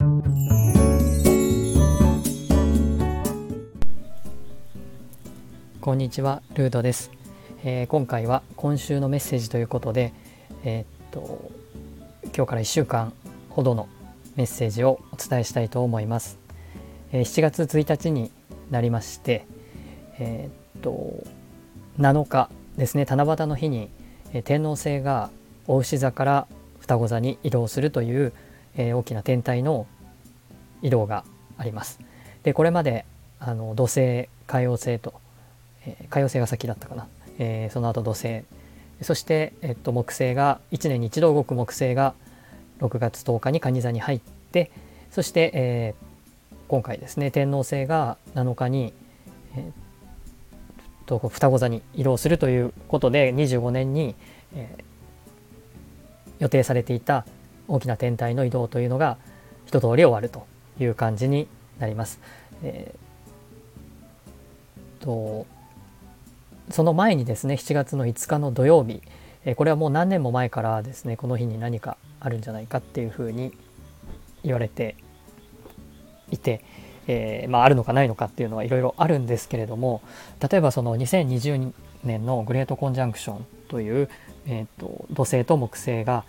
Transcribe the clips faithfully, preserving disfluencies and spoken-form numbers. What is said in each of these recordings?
こんにちは、ルードです。えー、今回は今週のメッセージということで、えー、っと今日からいっしゅうかんほどのメッセージをお伝えしたいと思います。えー、しちがつついたちになりまして、えー、っとなのかですね、七夕の日に、えー、天王星が牡牛座から双子座に移動するという、えー、大きな天体の移動があります。でこれまであの土星、海王星と、えー、海王星が先だったかな、えー、その後土星、そして、えっと、木星がいちねんに一度動く木星がろくがつとおかに蟹座に入って、そして、えー、今回ですね、天王星がなのかに、えー、と双子座に移動するということで、にじゅうごねんに、えー、予定されていた大きな天体の移動というのが一通り終わるという感じになります。えー、とその前にですね、しちがつのいつかの土曜日、えー、これはもう何年も前からですね、この日に何かあるんじゃないかっていうふうに言われていて、えーまあ、あるのかないのかっていうのはいろいろあるんですけれども、例えばそのにせんにじゅうねんのグレートコンジャンクションという、えー、と土星と木星が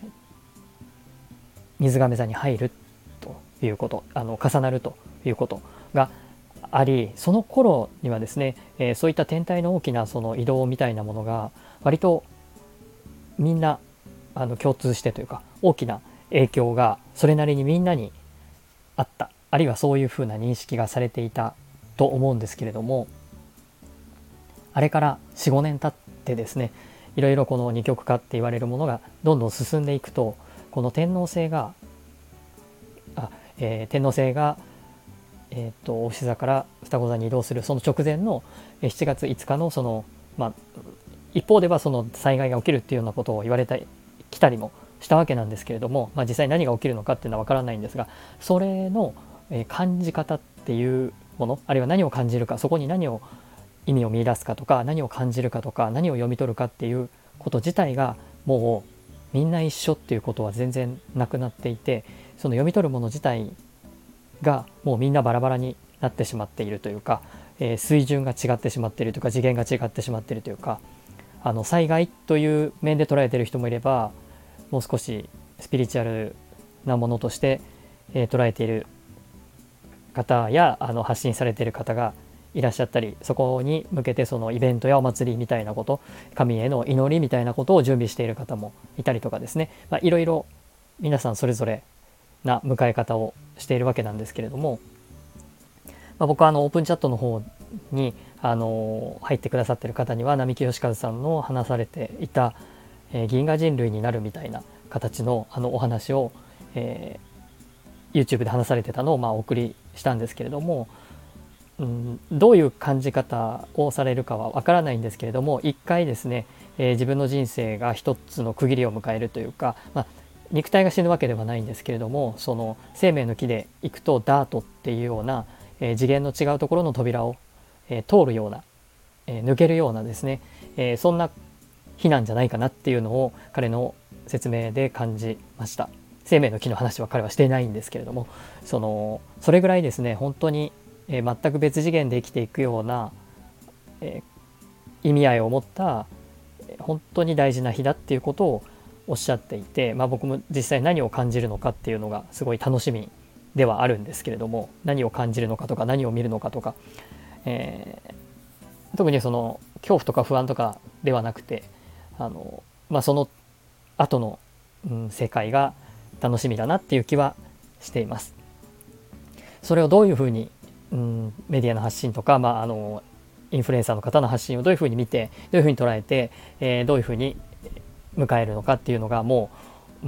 水亀座に入るということ、あの重なるということがあり、その頃にはですね、えー、そういった天体の大きなその移動みたいなものが割とみんなあの共通してというか、大きな影響がそれなりにみんなにあった、あるいはそういうふうな認識がされていたと思うんですけれども、あれから よん、ごねん経ってですね、いろいろこの二極化って言われるものがどんどん進んでいくと、この天王星があ、えー、天王星がえー、と牡牛座から双子座に移動するその直前のしちがついつかのその、まあ、一方ではその災害が起きるっていうようなことを言われたきたりもしたわけなんですけれども、まあ、実際何が起きるのかっていうのはわからないんですが、それの感じ方っていうもの、あるいは何を感じるか、そこに何を意味を見出すかとか、何を感じるかとか、何を読み取るかっていうこと自体がもうみんな一緒っていうことは全然なくなっていて、その読み取るもの自体がもうみんなバラバラになってしまっているというか、えー、水準が違ってしまっているというか、次元が違ってしまっているというか、あの災害という面で捉えている人もいれば、もう少しスピリチュアルなものとして、えー、捉えている方やあの発信されている方がいらっしゃったり、そこに向けてそのイベントやお祭りみたいなこと、神への祈りみたいなことを準備している方もいたりとかですね、まあ、いろいろ皆さんそれぞれな迎え方をしているわけなんですけれども、まあ、僕はあのオープンチャットの方にあの入ってくださっている方には、並木義和さんの話されていた、えー、銀河人類になるみたいな形のあのお話を、えー、YouTube で話されてたのをまあお送りしたんですけれども、うん、どういう感じ方をされるかはわからないんですけれども、一回ですね、えー、自分の人生が一つの区切りを迎えるというか、まあ肉体が死ぬわけではないんですけれども、その生命の木で行くとダートっていうような、えー、次元の違うところの扉を、えー、通るような、えー、抜けるようなですね、えー、そんな日なんじゃないかなっていうのを彼の説明で感じました。生命の木の話は彼はしていないんですけれども、そのそれぐらいですね、本当に、えー、全く別次元で生きていくような、えー、意味合いを持った本当に大事な日だっていうことをおっしゃっていて、まあ、僕も実際何を感じるのかっていうのがすごい楽しみではあるんですけれども、何を感じるのかとか何を見るのかとか、えー、特にその恐怖とか不安とかではなくて、あの、まあ、その後の、うん、世界が楽しみだなっていう気はしています。それをどういうふうに、うん、メディアの発信とか、まあ、あのインフルエンサーの方の発信をどういうふうに見て、どういうふうに捉えて、えー、どういうふうに迎えるのかっていうのがもう、うん、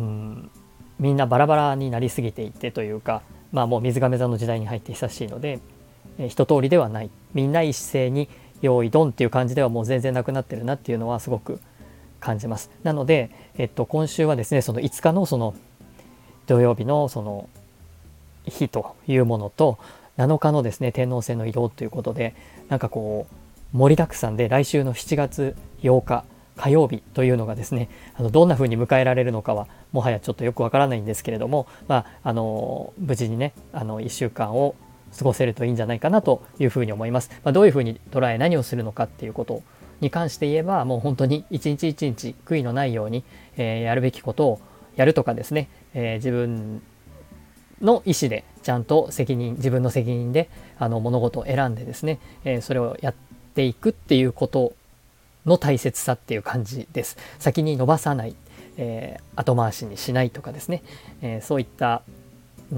みんなバラバラになりすぎていてというか、まあもう水亀座の時代に入って久しいので、えー、一通りではない、みんな一斉に用意ドンっていう感じではもう全然なくなってるなっていうのはすごく感じます。なので、えっと、今週はですね、そのいつかのその土曜日のその日というものと、なのかのですね天王星の移動ということで、なんかこう盛りだくさんで、来週のしちがつようか火曜日というのがですね、あのどんな風に迎えられるのかはもはやちょっとよくわからないんですけれども、まあ、あの無事にねあのいっしゅうかんを過ごせるといいんじゃないかなというふうに思います。まあ、どういうふうに捉え何をするのかっていうことに関して言えば、もう本当に一日一日悔いのないように、えー、やるべきことをやるとかですね、えー、自分の意思でちゃんと責任自分の責任であの物事を選んでですね、えー、それをやっていくっていうことの大切さっていう感じです。先に伸ばさない、えー、後回しにしないとかですね、えー、そういった、うん、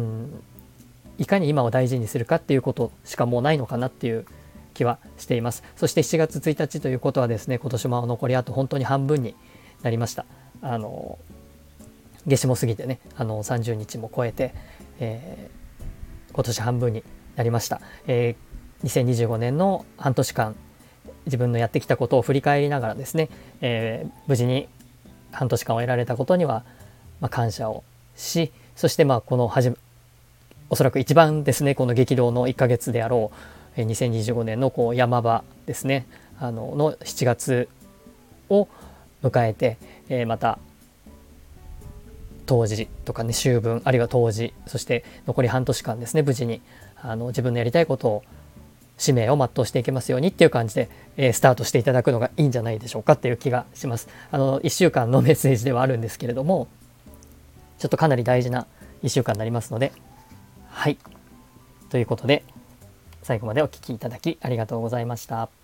いかに今を大事にするかっていうことしかもうないのかなっていう気はしています。そしてしちがつついたちということはですね、今年も残りあと本当に半分になりました。あの夏至も過ぎてね、あのさんじゅうにちも超えて、えー、今年半分になりました。えー、にせんにじゅうごねんの半年間自分のやってきたことを振り返りながらですね、えー、無事に半年間を得られたことには、まあ、感謝をし、そしてまあこのはじめおそらく一番ですね、この激動のいっかげつであろうにせんにじゅうごねんのこう山場ですね、あののしちがつを迎えて、えー、また冬至とかね、秋分あるいは冬至、そして残り半年間ですね、無事にあの自分のやりたいことを使命を全うしていけますようにっていう感じで、えー、スタートしていただくのがいいんじゃないでしょうかっていう気がします。あのいっしゅうかんのメッセージではあるんですけれども、ちょっとかなり大事ないっしゅうかんになりますので、はい、ということで最後までお聞きいただきありがとうございました。